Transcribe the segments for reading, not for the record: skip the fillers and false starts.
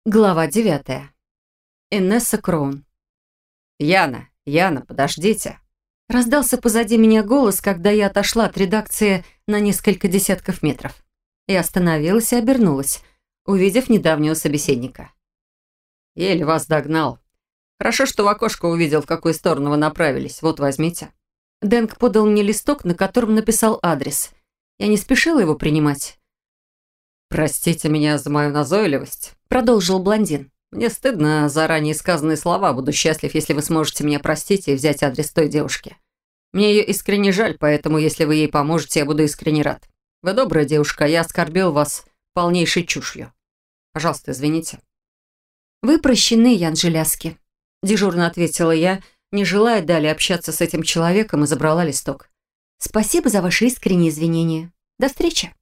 Глава 9. Инесса Кроун. Яна, подождите!» Раздался позади меня голос, когда я отошла от редакции на несколько десятков метров. Я остановилась и обернулась, увидев недавнего собеседника. «Еле вас догнал. Хорошо, что в окошко увидел, в какую сторону вы направились. Вот, возьмите». Дэнк подал мне листок, на котором написал адрес. Я не спешила его принимать. «Простите меня за мою назойливость», — продолжил блондин. «Мне стыдно за ранее сказанные слова. Буду счастлив, если вы сможете меня простить и взять адрес той девушки. Мне ее искренне жаль, поэтому, если вы ей поможете, я буду искренне рад. Вы добрая девушка, я оскорбил вас полнейшей чушью. Пожалуйста, извините». «Вы прощены, Ян Желязки», — дежурно ответила я, не желая далее общаться с этим человеком, и забрала листок. «Спасибо за ваши искренние извинения. До встречи».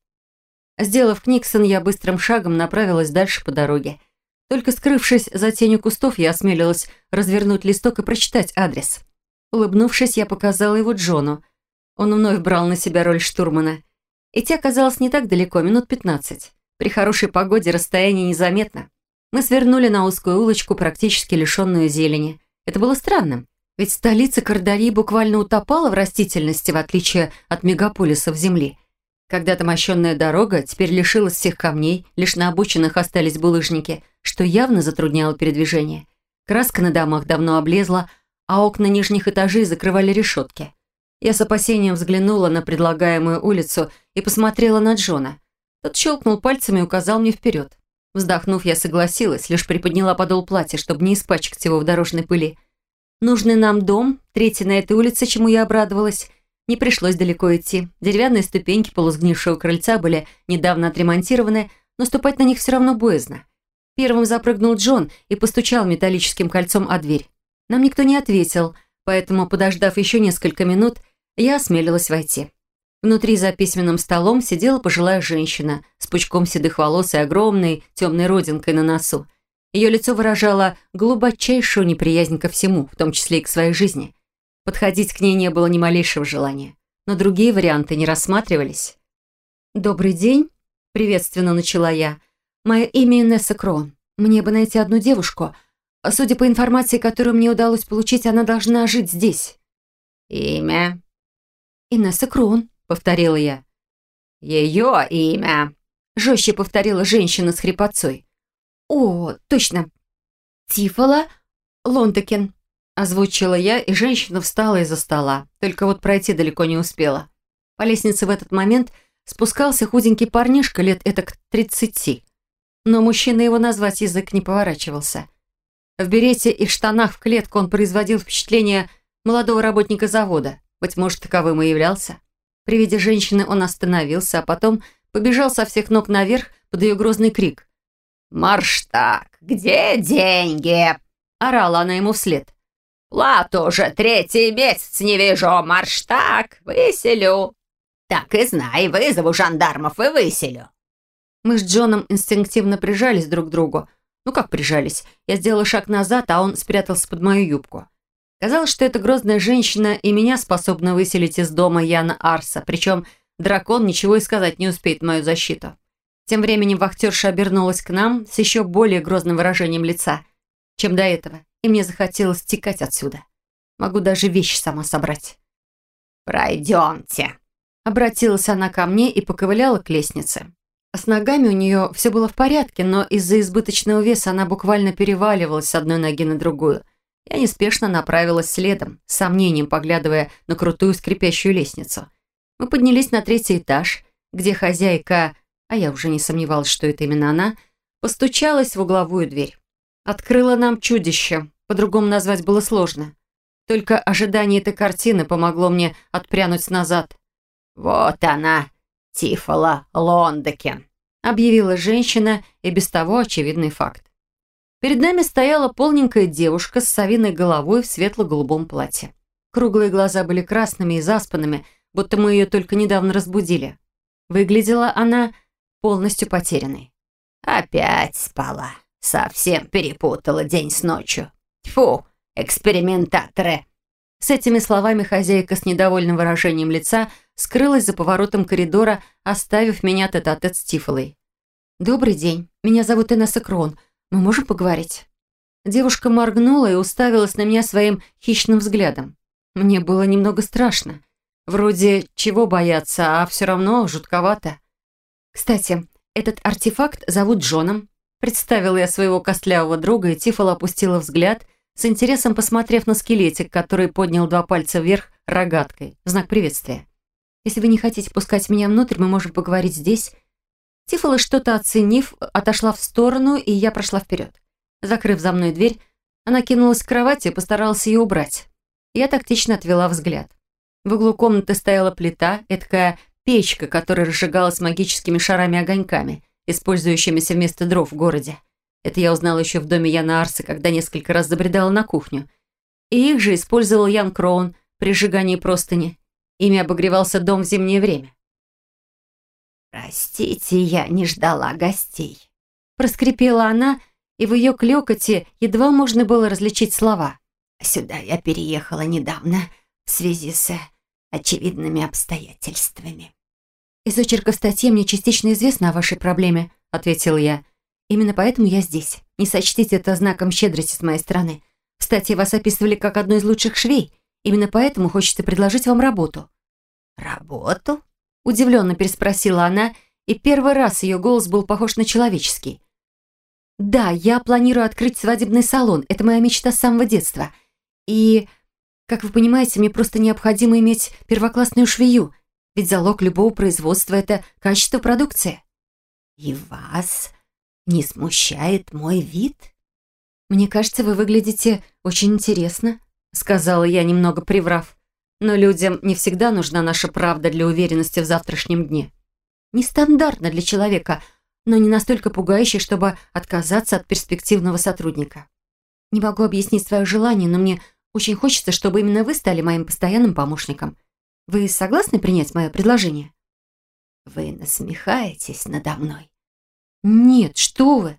Сделав книксон, я быстрым шагом направилась дальше по дороге. Только скрывшись за тенью кустов, я осмелилась развернуть листок и прочитать адрес. Улыбнувшись, я показала его Джону. Он вновь брал на себя роль штурмана. Идти оказалось не так далеко, минут 15. При хорошей погоде расстояние незаметно. Мы свернули на узкую улочку, практически лишенную зелени. Это было странным, ведь столица Кардарии буквально утопала в растительности, в отличие от мегаполисов Земли. Когда-то мощенная дорога теперь лишилась всех камней, лишь на обочинах остались булыжники, что явно затрудняло передвижение. Краска на домах давно облезла, а окна нижних этажей закрывали решетки. Я с опасением взглянула на предлагаемую улицу и посмотрела на Джона. Тот щелкнул пальцами и указал мне вперед. Вздохнув, я согласилась, лишь приподняла подол платья, чтобы не испачкать его в дорожной пыли. Нужный нам дом, третий на этой улице, чему я обрадовалась. Не пришлось далеко идти. Деревянные ступеньки полусгнившего крыльца были недавно отремонтированы, но ступать на них все равно боязно. Первым запрыгнул Джон и постучал металлическим кольцом о дверь. Нам никто не ответил, поэтому, подождав еще несколько минут, я осмелилась войти. Внутри за письменным столом сидела пожилая женщина с пучком седых волос и огромной темной родинкой на носу. Ее лицо выражало глубочайшую неприязнь ко всему, в том числе и к своей жизни. Подходить к ней не было ни малейшего желания, но другие варианты не рассматривались. «Добрый день», — приветственно начала я. «Мое имя Инесса Кроун. Мне бы найти одну девушку. Судя по информации, которую мне удалось получить, она должна жить здесь». «Имя?» «Инесса Кроун», — повторила я. «Ее имя?» — жестче повторила женщина с хрипотцой. «О, точно. Тифола Лондекин», — озвучила я, и женщина встала из-за стола. Только вот пройти далеко не успела. По лестнице в этот момент спускался худенький парнишка лет этак 30. Но мужчина его назвать язык не поворачивался. В берете и штанах в клетку он производил впечатление молодого работника завода. Быть может, таковым и являлся. При виде женщины он остановился, а потом побежал со всех ног наверх под ее грозный крик. «Марш так! Где деньги?» — орала она ему вслед. «Плату уже третий месяц не вижу. Марш так! Выселю!» «Так и знай, вызову жандармов и выселю!» Мы с Джоном инстинктивно прижались друг к другу. Ну как прижались? Я сделала шаг назад, а он спрятался под мою юбку. Казалось, что эта грозная женщина и меня способна выселить из дома Яна Арса, причем дракон ничего и сказать не успеет в мою защиту. Тем временем вахтерша обернулась к нам с еще более грозным выражением лица, чем до этого, и мне захотелось текать отсюда. Могу даже вещи сама собрать. «Пройдемте», — обратилась она ко мне и поковыляла к лестнице. С ногами у нее все было в порядке, но из-за избыточного веса она буквально переваливалась с одной ноги на другую. Я неспешно направилась следом, с сомнением поглядывая на крутую скрипящую лестницу. Мы поднялись на третий этаж, где хозяйка, а я уже не сомневалась, что это именно она, постучалась в угловую дверь. Открыла нам чудище, по-другому назвать было сложно. Только ожидание этой картины помогло мне отпрянуть назад. «Вот она, Тифола Лондекин», — объявила женщина, и без того очевидный факт. Перед нами стояла полненькая девушка с совиной головой в светло-голубом платье. Круглые глаза были красными и заспанными, будто мы ее только недавно разбудили. Выглядела она полностью потерянной. «Опять спала. Совсем перепутала день с ночью. Тьфу, экспериментаторы!» С этими словами хозяйка с недовольным выражением лица скрылась за поворотом коридора, оставив меня тет-а-тет с Тифолой. «Добрый день. Меня зовут Инесса Кроун. Мы можем поговорить?» Девушка моргнула и уставилась на меня своим хищным взглядом. Мне было немного страшно. Вроде чего бояться, а все равно жутковато. «Кстати, этот артефакт зовут Джоном». Представила я своего костлявого друга, и Тиффала опустила взгляд, с интересом посмотрев на скелетик, который поднял 2 пальца вверх рогаткой, в знак приветствия. «Если вы не хотите пускать меня внутрь, мы можем поговорить здесь». Тиффала, что-то оценив, отошла в сторону, и я прошла вперед. Закрыв за мной дверь, она кинулась к кровати и постаралась ее убрать. Я тактично отвела взгляд. В углу комнаты стояла плита, эдакая печка, которая разжигалась магическими шарами-огоньками, использующимися вместо дров в городе. Это я узнала еще в доме Яна Арса, когда несколько раз забредала на кухню. И их же использовал Ян Кроун при сжигании простыни. Ими обогревался дом в зимнее время. «Простите, я не ждала гостей», — проскрипела она, и в ее клёкоте едва можно было различить слова. «Сюда я переехала недавно в связи с очевидными обстоятельствами». «Из очерка в статье мне частично известно о вашей проблеме», — ответила я. «Именно поэтому я здесь. Не сочтите это знаком щедрости с моей стороны. В статье вас описывали как одну из лучших швей. Именно поэтому хочется предложить вам работу». «Работу?» — удивленно переспросила она, и первый раз ее голос был похож на человеческий. «Да, я планирую открыть свадебный салон. Это моя мечта с самого детства. И, как вы понимаете, мне просто необходимо иметь первоклассную швею, ведь залог любого производства — это качество продукции». «И вас не смущает мой вид?» «Мне кажется, вы выглядите очень интересно», — сказала я, немного приврав. «Но людям не всегда нужна наша правда для уверенности в завтрашнем дне. Нестандартно для человека, но не настолько пугающе, чтобы отказаться от перспективного сотрудника. Не могу объяснить свое желание, но мне очень хочется, чтобы именно вы стали моим постоянным помощником. Вы согласны принять мое предложение?» «Вы насмехаетесь надо мной?» «Нет, что вы!»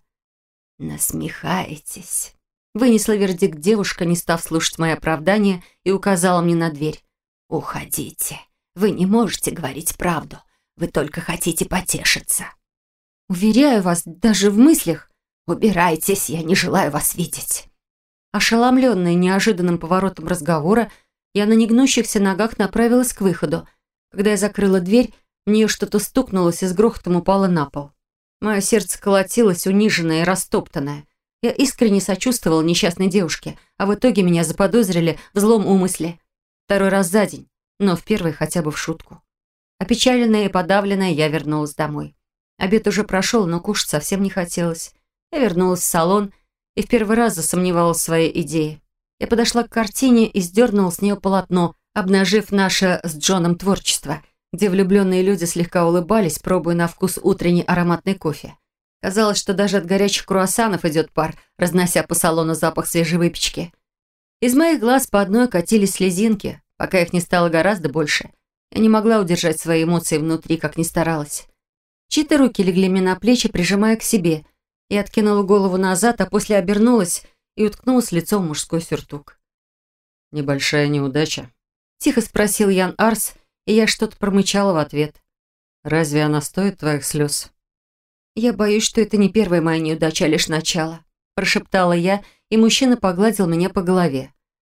«Насмехаетесь», — вынесла вердикт девушка, не став слушать мои оправдания, и указала мне на дверь. «Уходите. Вы не можете говорить правду. Вы только хотите потешиться». «Уверяю вас, даже в мыслях...» «Убирайтесь, я не желаю вас видеть». Ошеломленная неожиданным поворотом разговора, я на негнущихся ногах направилась к выходу. Когда я закрыла дверь, в нее что-то стукнулось и с грохотом упало на пол. Мое сердце колотилось, униженное и растоптанное. Я искренне сочувствовала несчастной девушке, а в итоге меня заподозрили в злом умысле. 2 раз за день, но в первый хотя бы в шутку. Опечаленная и подавленная, я вернулась домой. Обед уже прошел, но кушать совсем не хотелось. Я вернулась в салон и в первый раз засомневалась в своей идее. Я подошла к картине и сдернула с нее полотно, обнажив наше с Джоном творчество, где влюбленные люди слегка улыбались, пробуя на вкус утренний ароматный кофе. Казалось, что даже от горячих круассанов идет пар, разнося по салону запах свежей выпечки. Из моих глаз по одной катились слезинки, пока их не стало гораздо больше. Я не могла удержать свои эмоции внутри, как ни старалась. Чьи-то руки легли мне на плечи, прижимая к себе. Я откинула голову назад, а после обернулась и уткнулась лицом в мужской сюртук. «Небольшая неудача?» — тихо спросил Ян Арс, и я что-то промычала в ответ. «Разве она стоит твоих слез?» «Я боюсь, что это не первая моя неудача, а лишь начало», — прошептала я, и мужчина погладил меня по голове.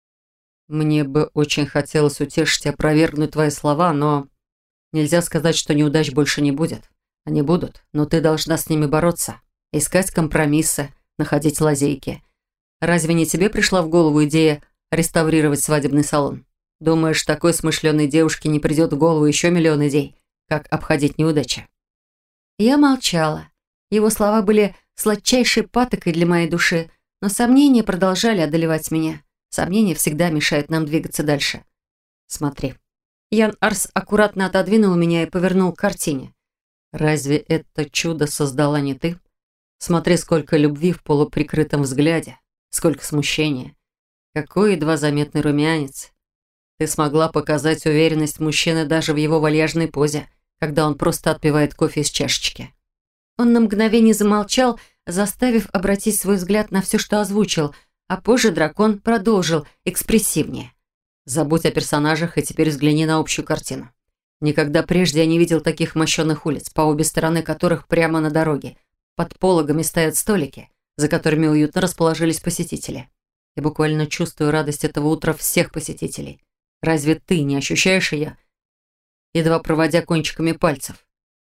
«Мне бы очень хотелось утешить и опровергнуть твои слова, но нельзя сказать, что неудач больше не будет. Они будут, но ты должна с ними бороться, искать компромиссы, находить лазейки. Разве не тебе пришла в голову идея реставрировать свадебный салон? Думаешь, такой смышленой девушке не придет в голову еще миллион идей, как обходить неудачи?» Я молчала. Его слова были сладчайшей патокой для моей души, но сомнения продолжали одолевать меня. Сомнения всегда мешают нам двигаться дальше. «Смотри». Ян Арс аккуратно отодвинул меня и повернул к картине. «Разве это чудо создала не ты? Смотри, сколько любви в полуприкрытом взгляде, сколько смущения. Какой едва заметный румянец. Ты смогла показать уверенность мужчины даже в его вальяжной позе, когда он просто отпивает кофе из чашечки». Он на мгновение замолчал, заставив обратить свой взгляд на все, что озвучил, а позже дракон продолжил экспрессивнее. «Забудь о персонажах и теперь взгляни на общую картину. Никогда прежде я не видел таких мощенных улиц, по обе стороны которых прямо на дороге. Под пологами стоят столики, за которыми уютно расположились посетители. Я буквально чувствую радость этого утра всех посетителей. Разве ты не ощущаешь ее? Едва проводя кончиками пальцев.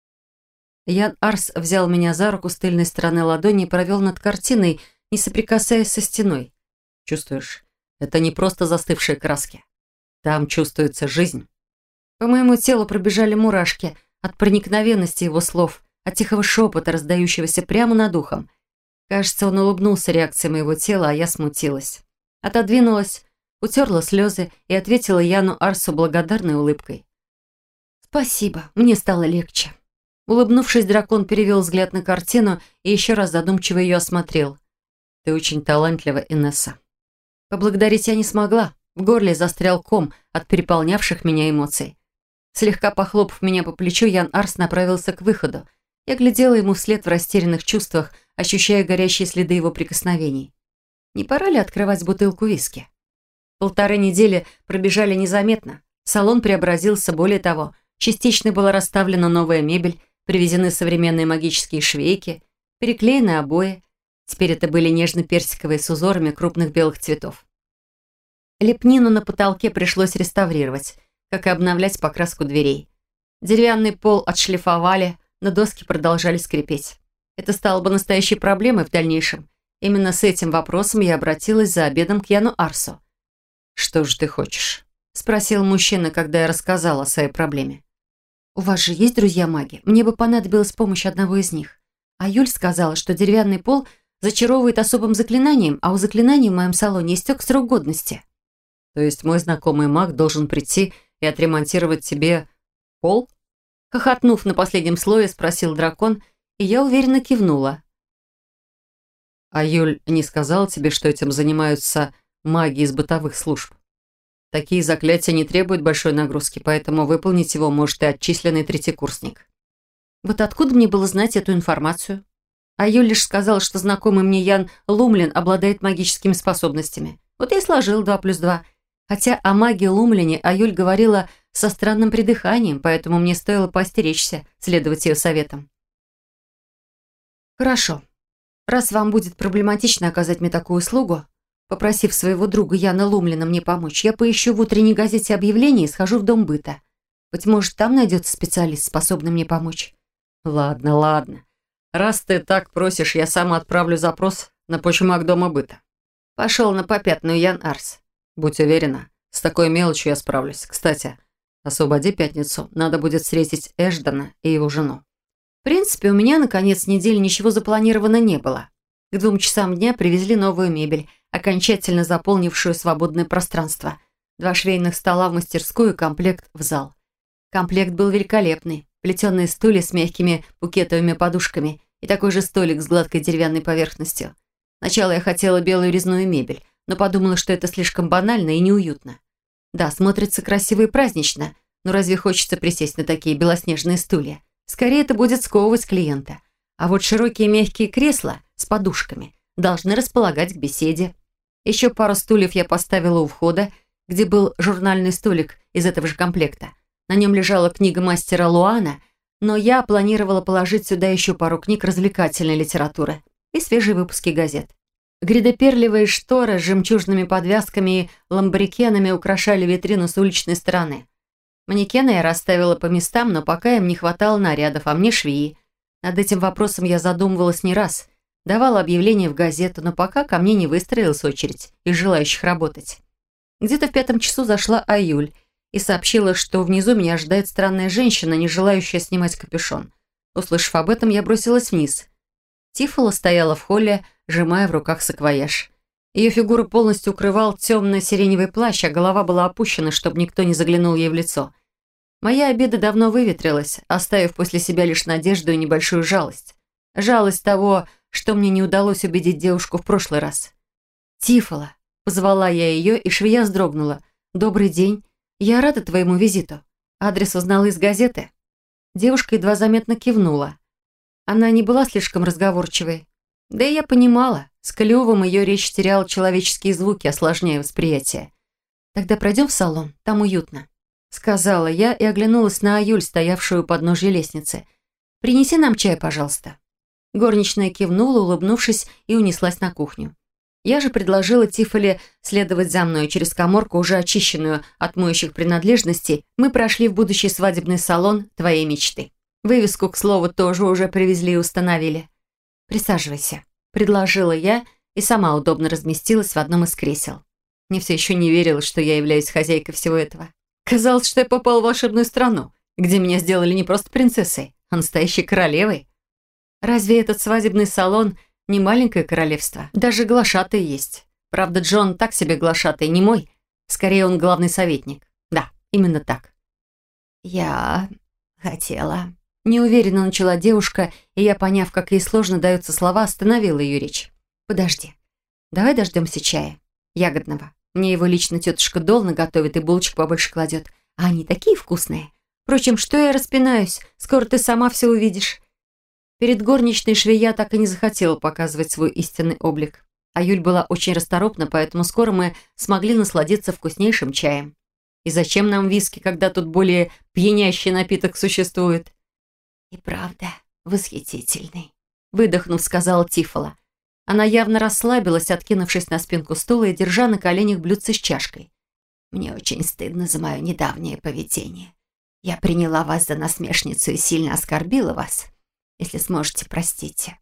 Ян Арс взял меня за руку с тыльной стороны ладони и провел над картиной, не соприкасаясь со стеной. Чувствуешь? Это не просто застывшие краски. Там чувствуется жизнь. По моему телу пробежали мурашки от проникновенности его слов, от тихого шепота, раздающегося прямо над ухом. Кажется, он улыбнулся реакции моего тела, а я смутилась. Отодвинулась, утерла слезы и ответила Яну Арсу благодарной улыбкой. «Спасибо, мне стало легче». Улыбнувшись, дракон перевел взгляд на картину и еще раз задумчиво ее осмотрел. «Ты очень талантлива, Инесса». Поблагодарить я не смогла. В горле застрял ком от переполнявших меня эмоций. Слегка похлопав меня по плечу, Ян Арс направился к выходу. Я глядела ему вслед в растерянных чувствах, ощущая горящие следы его прикосновений. Не пора ли открывать бутылку виски? 1,5 недели пробежали незаметно. Салон преобразился, более того, частично была расставлена новая мебель, привезены современные магические швейки, переклеены обои. Теперь это были нежно-персиковые с узорами крупных белых цветов. Лепнину на потолке пришлось реставрировать, как и обновлять покраску дверей. Деревянный пол отшлифовали, но доски продолжали скрипеть. Это стало бы настоящей проблемой в дальнейшем. Именно с этим вопросом я обратилась за обедом к Яну Арсу. «Что же ты хочешь?» — спросил мужчина, когда я рассказала о своей проблеме. «У вас же есть друзья-маги? Мне бы понадобилась помощь одного из них. А Юль сказала, что деревянный пол зачаровывает особым заклинанием, а у заклинаний в моем салоне истек срок годности». «То есть мой знакомый маг должен прийти и отремонтировать тебе пол?» Хохотнув на последнем слое, спросил дракон, и я уверенно кивнула. «А Юль не сказала тебе, что этим занимаются маги из бытовых служб? Такие заклятия не требуют большой нагрузки, поэтому выполнить его может и отчисленный третьекурсник». Вот откуда мне было знать эту информацию? А Юль лишь сказала, что знакомый мне Ян Лумлин обладает магическими способностями. Вот я и сложил 2 + 2. Хотя о маге Лумлине Аюль говорила со странным придыханием, поэтому мне стоило поостеречься следовать ее советам. «Хорошо. Раз вам будет проблематично оказать мне такую услугу, попросив своего друга Яна Лумлина мне помочь, я поищу в утренней газете объявление и схожу в дом быта. Быть может, там найдется специалист, способный мне помочь». «Ладно, ладно. Раз ты так просишь, я сам отправлю запрос на почмак дома быта». Пошел на попятную Ян Арс. «Будь уверена, с такой мелочью я справлюсь. Кстати, освободи пятницу. Надо будет встретить Эшдена и его жену». В принципе, у меня на конец недели ничего запланировано не было. К 2 часам дня привезли новую мебель, окончательно заполнившую свободное пространство. 2 швейных стола в мастерскую и комплект в зал. Комплект был великолепный. Плетеные стулья с мягкими букетовыми подушками и такой же столик с гладкой деревянной поверхностью. Сначала я хотела белую резную мебель, но подумала, что это слишком банально и неуютно. Да, смотрится красиво и празднично, но разве хочется присесть на такие белоснежные стулья? Скорее, это будет сковывать клиента. А вот широкие мягкие кресла с подушками должны располагать к беседе. Еще пару стульев я поставила у входа, где был журнальный столик из этого же комплекта. На нем лежала книга мастера Луана, но я планировала положить сюда еще пару книг развлекательной литературы и свежие выпуски газет. Гридоперлевые шторы с жемчужными подвязками и ламбрикенами украшали витрину с уличной стороны. Манекены я расставила по местам, но пока им не хватало нарядов, а мне швеи. Над этим вопросом я задумывалась не раз. Давала объявление в газету, но пока ко мне не выстроилась очередь из желающих работать. Где-то в 5 часу зашла Аюль и сообщила, что внизу меня ожидает странная женщина, не желающая снимать капюшон. Услышав об этом, я бросилась вниз. Тиффала стояла в холле, сжимая в руках саквояж. Ее фигуру полностью укрывал темно-сиреневый плащ, а голова была опущена, чтобы никто не заглянул ей в лицо. Моя обида давно выветрилась, оставив после себя лишь надежду и небольшую жалость. Жалость того, что мне не удалось убедить девушку в прошлый раз. «Тиффала», — позвала я ее, и швея вздрогнула. «Добрый день. Я рада твоему визиту. Адрес узнала из газеты». Девушка едва заметно кивнула. Она не была слишком разговорчивой. Да и я понимала, с клювом ее речь теряла человеческие звуки, осложняя восприятие. «Тогда пройдем в салон, там уютно», — сказала я и оглянулась на Аюль, стоявшую у подножья лестницы. «Принеси нам чай, пожалуйста». Горничная кивнула, улыбнувшись, и унеслась на кухню. Я же предложила Тиффали следовать за мной через каморку, уже очищенную от моющих принадлежностей. Мы прошли в будущий свадебный салон твоей мечты. Вывеску, к слову, тоже уже привезли и установили. «Присаживайся», — предложила я и сама удобно разместилась в одном из кресел. Мне все еще не верилось, что я являюсь хозяйкой всего этого. Казалось, что я попала в волшебную страну, где меня сделали не просто принцессой, а настоящей королевой. Разве этот свадебный салон не маленькое королевство? Даже глашатый есть. Правда, Джон так себе глашатый, не мой. Скорее, он главный советник. Да, именно так. «Я хотела...» Неуверенно начала девушка, и я, поняв, как ей сложно даются слова, остановила ее речь. «Подожди. Давай дождемся чая. Ягодного. Мне его лично тетушка Долна готовит и булочек побольше кладет. А они такие вкусные. Впрочем, что я распинаюсь? Скоро ты сама все увидишь». Перед горничной швея так и не захотела показывать свой истинный облик. А Юль была очень расторопна, поэтому скоро мы смогли насладиться вкуснейшим чаем. И зачем нам виски, когда тут более пьянящий напиток существует? «И правда восхитительный», — выдохнув, сказала Тиффала. Она явно расслабилась, откинувшись на спинку стула и держа на коленях блюдце с чашкой. «Мне очень стыдно за мое недавнее поведение. Я приняла вас за насмешницу и сильно оскорбила вас. Если сможете, простите».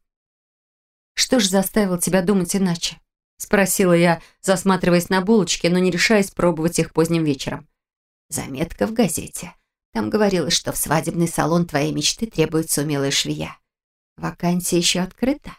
«Что ж заставило тебя думать иначе?» — спросила я, засматриваясь на булочки, но не решаясь пробовать их поздним вечером. «Заметка в газете. Там говорилось, что в свадебный салон твоей мечты требуется умелая швея. Вакансия еще открыта».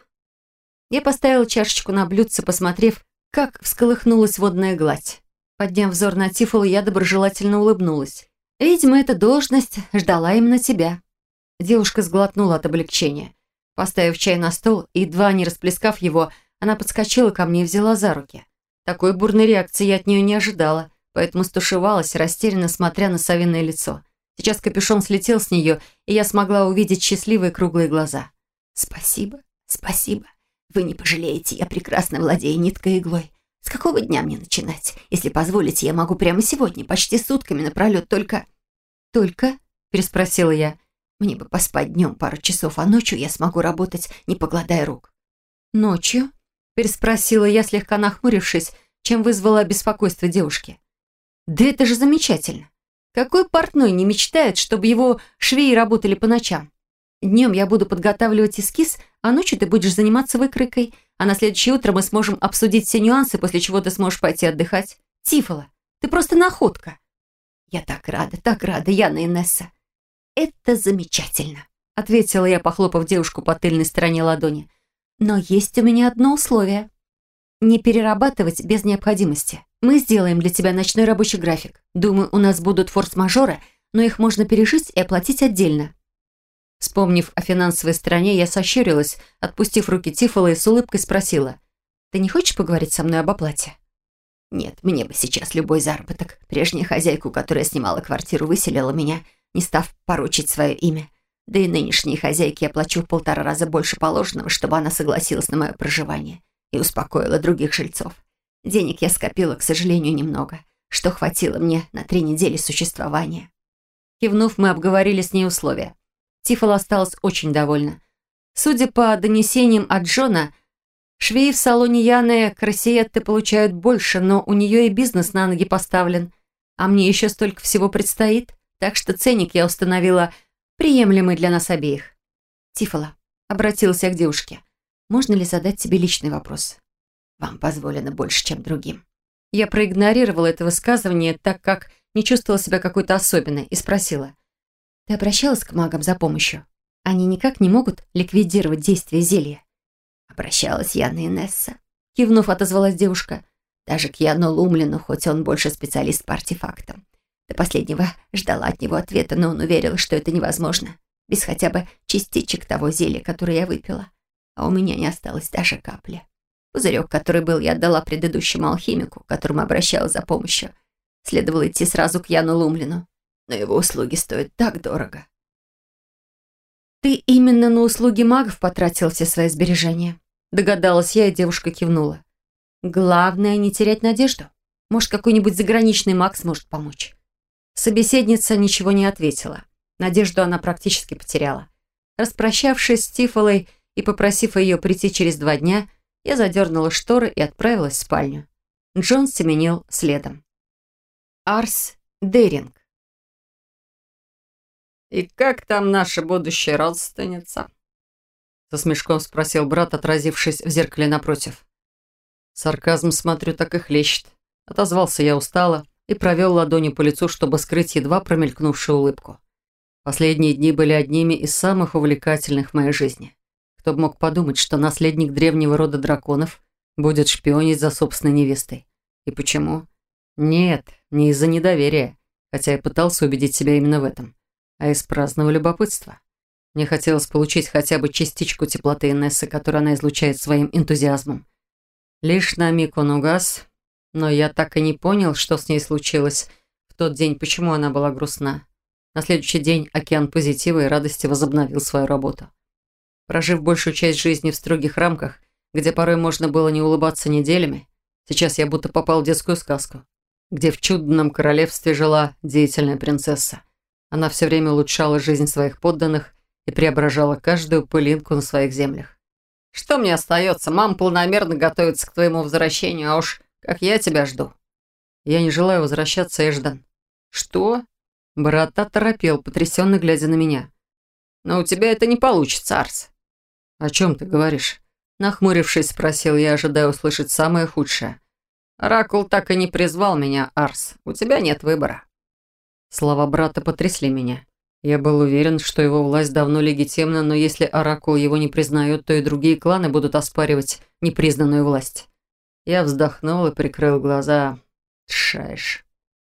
Я поставила чашечку на блюдце, посмотрев, как всколыхнулась водная гладь. Подняв взор на Тиффалу, я доброжелательно улыбнулась. «Видимо, эта должность ждала именно тебя». Девушка сглотнула от облегчения. Поставив чай на стол и едва не расплескав его, она подскочила ко мне и взяла за руки. Такой бурной реакции я от нее не ожидала, поэтому стушевалась, растерянно смотря на совиное лицо. Сейчас капюшон слетел с нее, и я смогла увидеть счастливые круглые глаза. «Спасибо, спасибо. Вы не пожалеете, я прекрасно владею ниткой и иглой. С какого дня мне начинать? Если позволите, я могу прямо сегодня, почти сутками напролет, только...» «Только?» – переспросила я. «Мне бы поспать днем пару часов, а ночью я смогу работать, не покладая рук». «Ночью?» – переспросила я, слегка нахмурившись, чем вызвала беспокойство девушки. «Да это же замечательно! Какой портной не мечтает, чтобы его швеи работали по ночам? Днем я буду подготавливать эскиз, а ночью ты будешь заниматься выкройкой, а на следующее утро мы сможем обсудить все нюансы, после чего ты сможешь пойти отдыхать. Тиффала, ты просто находка!» «Я так рада, Яна Инесса!» «Это замечательно», — ответила я, похлопав девушку по тыльной стороне ладони. «Но есть у меня одно условие. Не перерабатывать без необходимости. Мы сделаем для тебя ночной рабочий график. Думаю, у нас будут форс-мажоры, но их можно пережить и оплатить отдельно». Вспомнив о финансовой стороне, я сощурилась, отпустив руки Тиффала и с улыбкой спросила. «Ты не хочешь поговорить со мной об оплате?» «Нет, мне бы сейчас любой заработок. Прежняя хозяйка, у которой снимала квартиру, выселила меня, не став порочить свое имя. Да и нынешней хозяйке я плачу в 1,5 раза больше положенного, чтобы она согласилась на мое проживание и успокоила других жильцов. Денег я скопила, к сожалению, немного, что хватило мне на 3 недели существования». Кивнув, мы обговорили с ней условия. Тиффала осталась очень довольна. Судя по донесениям от Джона, швеи в салоне Яны Красиетты получают больше, но у нее и бизнес на ноги поставлен. А мне еще столько всего предстоит, так что ценник я установила приемлемый для нас обеих. «Тиффала», — обратилась я к девушке, — «можно ли задать тебе личный вопрос?» «Вам позволено больше, чем другим». Я проигнорировала это высказывание, так как не чувствовала себя какой-то особенной, и спросила. «Ты обращалась к магам за помощью? Они никак не могут ликвидировать действие зелья?» «Обращалась Яна Инесса», — кивнув, отозвалась девушка. «Даже к Яну Лумлину, хоть он больше специалист по артефактам. До последнего ждала от него ответа, но он уверил, что это невозможно, без хотя бы частичек того зелья, которое я выпила. А у меня не осталось даже капли. Пузырек, который был, я отдала предыдущему алхимику, к которому обращалась за помощью. Следовало идти сразу к Яну Лумлину, но его услуги стоят так дорого». «Ты именно на услуги магов потратил все свои сбережения?» Догадалась я, и девушка кивнула. «Главное, не терять надежду. Может, какой-нибудь заграничный маг сможет помочь». Собеседница ничего не ответила. Надежду она практически потеряла. Распрощавшись с Тиффалой, и, попросив ее прийти через 2 дня, я задернула шторы и отправилась в спальню. Джон семенил следом. Арс Деринг. «И как там наша будущая родственница?» Со смешком спросил брат, отразившись в зеркале напротив. Сарказм, смотрю, так и хлещет. Отозвался я устало и провел ладонью по лицу, чтобы скрыть едва промелькнувшую улыбку. Последние дни были одними из самых увлекательных в моей жизни. Кто бы мог подумать, что наследник древнего рода драконов будет шпионить за собственной невестой. И почему? Нет, не из-за недоверия, хотя я пытался убедить себя именно в этом, а из праздного любопытства. Мне хотелось получить хотя бы частичку теплоты Инессы, которую она излучает своим энтузиазмом. Лишь на миг он угас, но я так и не понял, что с ней случилось в тот день, почему она была грустна. На следующий день океан позитива и радости возобновил свою работу. Прожив большую часть жизни в строгих рамках, где порой можно было не улыбаться неделями, сейчас я будто попал в детскую сказку, где в чудном королевстве жила деятельная принцесса. Она все время улучшала жизнь своих подданных и преображала каждую пылинку на своих землях. «Что мне остается? Мама планомерно готовится к твоему возвращению, а уж как я тебя жду». «Я не желаю возвращаться, Эждан». «Что?» Брат оторопел, потрясенно глядя на меня. «Но у тебя это не получится, Арс». «О чем ты говоришь?» Нахмурившись, спросил я, ожидая услышать самое худшее. «Оракул так и не призвал меня, Арс. У тебя нет выбора». Слова брата потрясли меня. Я был уверен, что его власть давно легитимна, но если Оракул его не признает, то и другие кланы будут оспаривать непризнанную власть. Я вздохнул и прикрыл глаза. Тшаешь.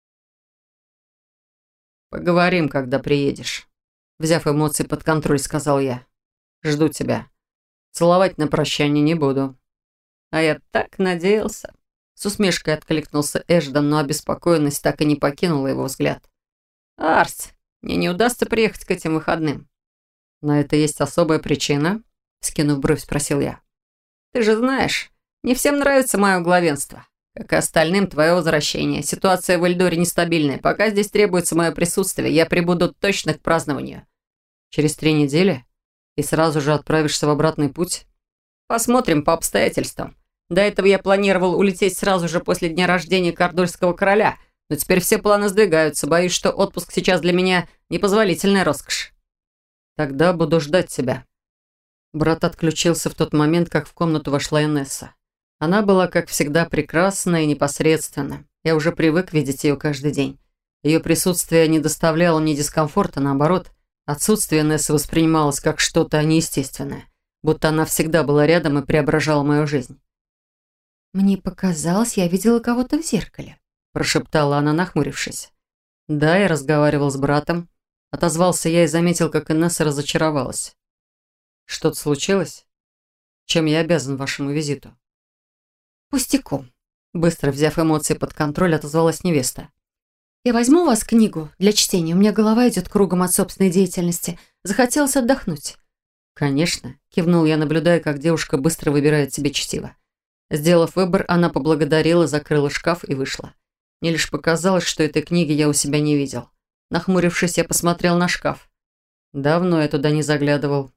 «Поговорим, когда приедешь», — взяв эмоции под контроль, сказал я. «Жду тебя. Целовать на прощание не буду». «А я так надеялся». С усмешкой откликнулся Эждан, но обеспокоенность так и не покинула его взгляд. «Арс, мне не удастся приехать к этим выходным». «На это есть особая причина?» — скинув бровь, спросил я. «Ты же знаешь, не всем нравится мое главенство. Как и остальным, твое возвращение. Ситуация в Эльдоре нестабильная. Пока здесь требуется мое присутствие, я прибуду точно к празднованию». «Через 3 недели? И сразу же отправишься в обратный путь?» «Посмотрим по обстоятельствам. До этого я планировал улететь сразу же после дня рождения Кардольского короля, но теперь все планы сдвигаются. Боюсь, что отпуск сейчас для меня непозволительная роскошь». «Тогда буду ждать тебя». Брат отключился в тот момент, как в комнату вошла Инесса. Она была, как всегда, прекрасна и непосредственна. Я уже привык видеть ее каждый день. Ее присутствие не доставляло мне дискомфорта, наоборот. Отсутствие Инессы воспринималось как что-то неестественное, будто она всегда была рядом и преображала мою жизнь. «Мне показалось, я видела кого-то в зеркале», – прошептала она, нахмурившись. «Да, я разговаривал с братом». Отозвался я и заметил, как Инесса разочаровалась. «Что-то случилось? Чем я обязан вашему визиту?» «Пустяком», – быстро взяв эмоции под контроль, отозвалась невеста. «Я возьму у вас книгу для чтения. У меня голова идет кругом от собственной деятельности. Захотелось отдохнуть». «Конечно», – кивнул я, наблюдая, как девушка быстро выбирает себе чтиво. Сделав выбор, она поблагодарила, закрыла шкаф и вышла. Мне лишь показалось, что этой книги я у себя не видел. Нахмурившись, я посмотрел на шкаф. Давно я туда не заглядывал.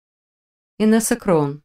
Инесса Кроун.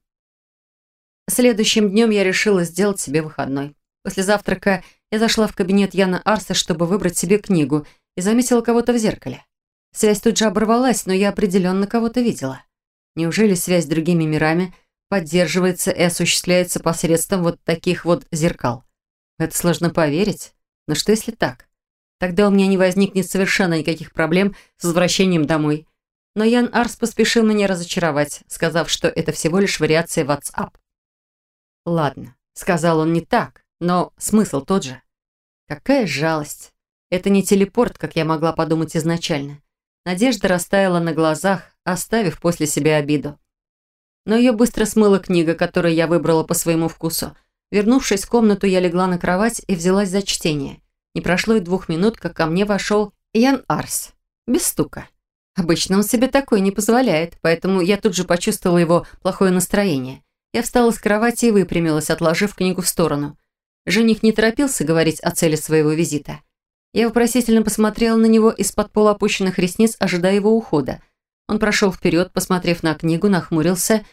Следующим днем я решила сделать себе выходной. После завтрака я зашла в кабинет Яна Арса, чтобы выбрать себе книгу, и заметила кого-то в зеркале. Связь тут же оборвалась, но я определенно кого-то видела. Неужели связь с другими мирами поддерживается и осуществляется посредством вот таких вот зеркал? Это сложно поверить, но что если так? Тогда у меня не возникнет совершенно никаких проблем с возвращением домой. Но Ян Арс поспешил меня разочаровать, сказав, что это всего лишь вариация WhatsApp. «Ладно», — сказал он, не так, но смысл тот же. Какая жалость. Это не телепорт, как я могла подумать изначально. Надежда растаяла на глазах, оставив после себя обиду. Но ее быстро смыла книга, которую я выбрала по своему вкусу. Вернувшись в комнату, я легла на кровать и взялась за чтение. Не прошло и 2 минут, как ко мне вошел Ян Арс. Без стука. Обычно он себе такое не позволяет, поэтому я тут же почувствовала его плохое настроение. Я встала с кровати и выпрямилась, отложив книгу в сторону. Жених не торопился говорить о цели своего визита. Я вопросительно посмотрела на него из-под полуопущенных ресниц, ожидая его ухода. Он прошел вперед, посмотрев на книгу, нахмурился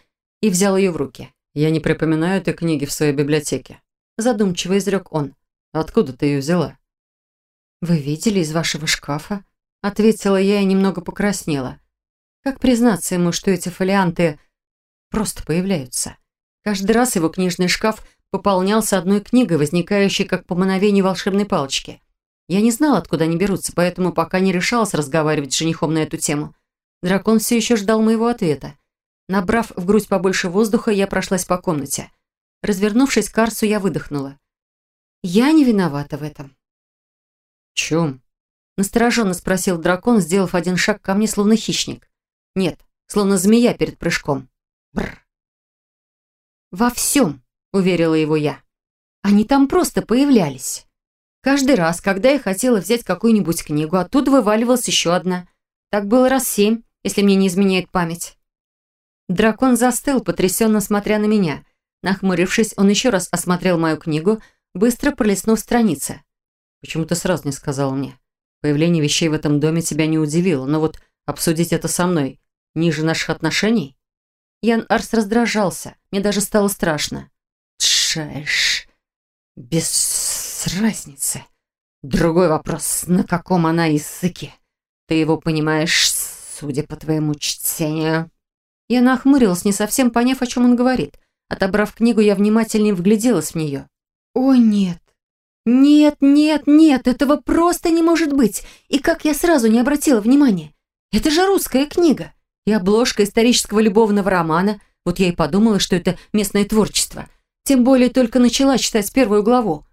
и взял ее в руки. «Я не припоминаю этой книги в своей библиотеке», – задумчиво изрек он. «Откуда ты ее взяла?» «Вы видели из вашего шкафа?» – ответила я и немного покраснела. Как признаться ему, что эти фолианты просто появляются? Каждый раз его книжный шкаф пополнялся одной книгой, возникающей как по мановению волшебной палочки. Я не знала, откуда они берутся, поэтому пока не решалась разговаривать с женихом на эту тему. Дракон все еще ждал моего ответа. Набрав в грудь побольше воздуха, я прошлась по комнате. Развернувшись к Арсу, я выдохнула. «Я не виновата в этом». «В чем?» – настороженно спросил дракон, сделав один шаг ко мне, словно хищник. Нет, словно змея перед прыжком. Бррр. «Во всем», – уверила его я. «Они там просто появлялись. Каждый раз, когда я хотела взять какую-нибудь книгу, оттуда вываливалась еще одна. Так было раз 7, если мне не изменяет память». Дракон застыл, потрясенно смотря на меня. Нахмурившись, он еще раз осмотрел мою книгу, быстро пролистнув страницы. «Почему ты сразу не сказал мне? Появление вещей в этом доме тебя не удивило, но вот обсудить это со мной ниже наших отношений?» Ян Арс раздражался. Мне даже стало страшно. «Тшэш, без разницы. Другой вопрос, на каком она языке? Ты его понимаешь, судя по твоему чтению?» Я нахмурилась, не совсем поняв, о чем он говорит. Отобрав книгу, я внимательнее вгляделась в нее. «О, нет! Нет, нет, нет! Этого просто не может быть! И как я сразу не обратила внимания? Это же русская книга! И обложка исторического любовного романа. Вот я и подумала, что это местное творчество. Тем более только начала читать первую главу».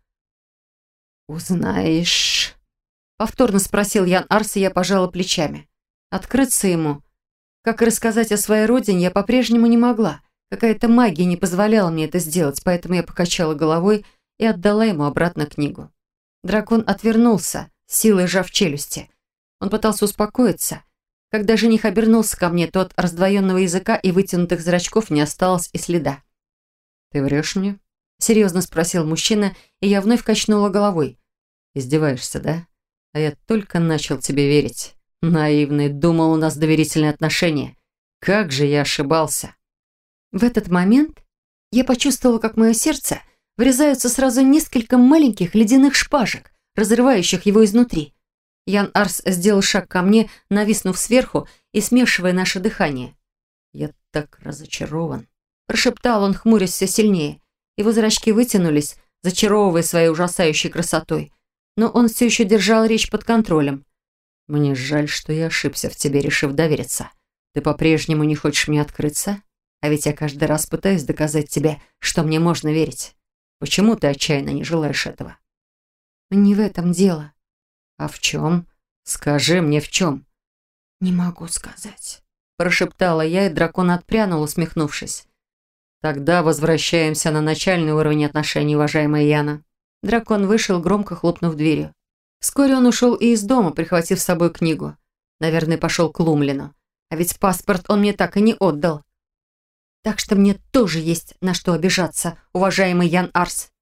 «Узнаешь?» Повторно спросил Ян Арс, и я пожала плечами. Открыться ему, как и рассказать о своей родине, я по-прежнему не могла. Какая-то магия не позволяла мне это сделать, поэтому я покачала головой и отдала ему обратно книгу. Дракон отвернулся, силой сжав челюсти. Он пытался успокоиться. Когда жених обернулся ко мне, то от раздвоенного языка и вытянутых зрачков не осталось и следа. «Ты врешь мне?» — серьезно спросил мужчина, и я вновь качнула головой. «Издеваешься, да? А я только начал тебе верить. Наивный, думал, у нас доверительные отношения. Как же я ошибался!» В этот момент я почувствовала, как в мое сердце врезаются сразу несколько маленьких ледяных шпажек, разрывающих его изнутри. Ян Арс сделал шаг ко мне, нависнув сверху и смешивая наше дыхание. «Я так разочарован», — прошептал он, хмурясь все сильнее. Его зрачки вытянулись, зачаровывая своей ужасающей красотой. Но он все еще держал речь под контролем. «Мне жаль, что я ошибся в тебе, решив довериться. Ты по-прежнему не хочешь мне открыться? А ведь я каждый раз пытаюсь доказать тебе, что мне можно верить. Почему ты отчаянно не желаешь этого?» «Не в этом дело». «А в чем? Скажи мне, в чем?» «Не могу сказать», – прошептала я, и дракон отпрянул, усмехнувшись. «Тогда возвращаемся на начальный уровень отношений, уважаемая Яна». Дракон вышел, громко хлопнув дверью. Вскоре он ушел и из дома, прихватив с собой книгу. Наверное, пошел к Лумлину. А ведь паспорт он мне так и не отдал. Так что мне тоже есть на что обижаться, уважаемый Ян Арс.